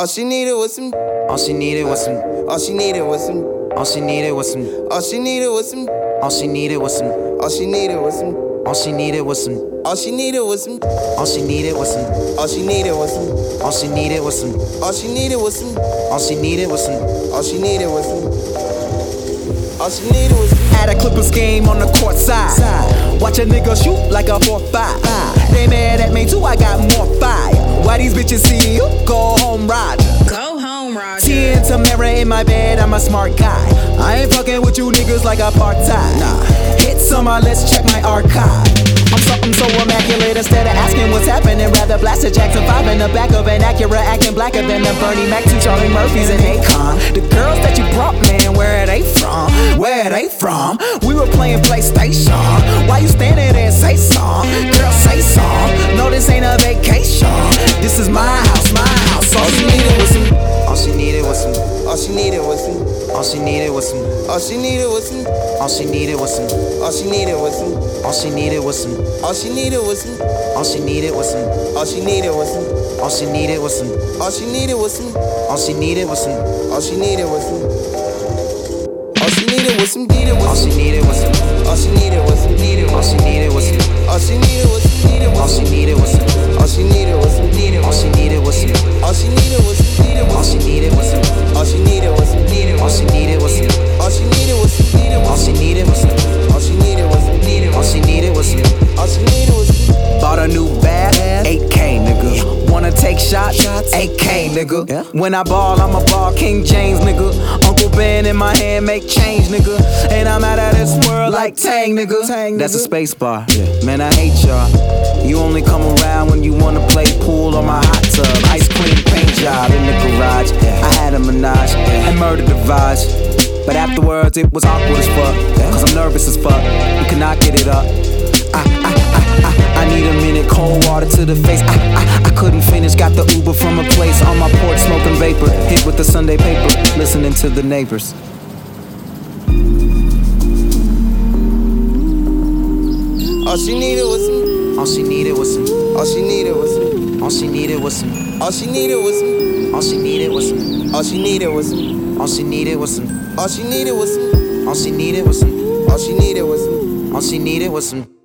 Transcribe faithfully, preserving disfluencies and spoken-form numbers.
All she needed was some. All she needed was some. All she needed was some. All she needed was some. All she needed was some. All she needed was some. All she needed was some. All she needed was some. All she needed was some. All she needed was some. All she needed was some. All she needed was some. All she needed was some. All she needed was some. All she needed was some. All she needed was some. At a Clippers game on the court side. Watch a nigga shoot like a four five. They mad at me too, I got more fire. Why these bitches see you? Go home, Roger. Go home, Roger. Tea and Tamara in my bed, I'm a smart guy. I ain't fucking with you niggas like apartheid. Nah. Hit summer, let's check my archive. I'm something so immaculate, instead of asking what's happening, rather blast a Jackson five in the back of an Acura, acting blacker than the Bernie Mac, two Charlie Murphys and Akon. The girls that you brought, man, where are they from? Where are they from? We were playing PlayStation. Why you standing there and say song? Girl, say song. No, this ain't a vacation. This is my house, my house. All she needed was some. All she needed was some. All she needed was some. All she needed was some. All she needed was some. All she needed was some. All she needed was some. All she needed was some. All she needed was some. All she needed was some. All she needed was some. All she needed was some. All she needed was some. All she needed was some. All she needed was some. All she needed was some. Needed All was she some. needed was some. All she needed was some. Needed All she needed was some. All she needed was some. Needed All she needed was some. All she needed was some. Needed All she needed was some. All she needed was some. Needed All she needed was some. All she needed was some. Needed All she needed was some. All she needed was some. Needed All she needed was some. All she needed was some. Needed All she needed was some. All she needed was some. Bought a new bag, eight K nigga. Wanna take shots, eight K nigga. When I ball, I'm a ball King James nigga. Uncle Ben in my hand make change nigga. And I'm out of this world like Tang nigga. That's a space bar. Man, I hate y'all. You only come around when you wanna play pool on my hot tub. Ice cream paint job in the garage. I had a menage and murdered the vibes. But afterwards it was awkward as fuck. Cause I'm nervous as fuck. You cannot get it up. I, I, I, I, I need a minute, cold water to the face. I, I, I couldn't finish, got the Uber from a place on my porch, smoking vapor, hit with the Sunday paper, listening to the neighbors. All she needed was some. All she needed was some. All she needed was some. All she needed was some. All she needed was some. All she needed was some. All she needed was some. All she needed was some. All she needed was some. All she needed was some. All she needed was some. All she needed was some.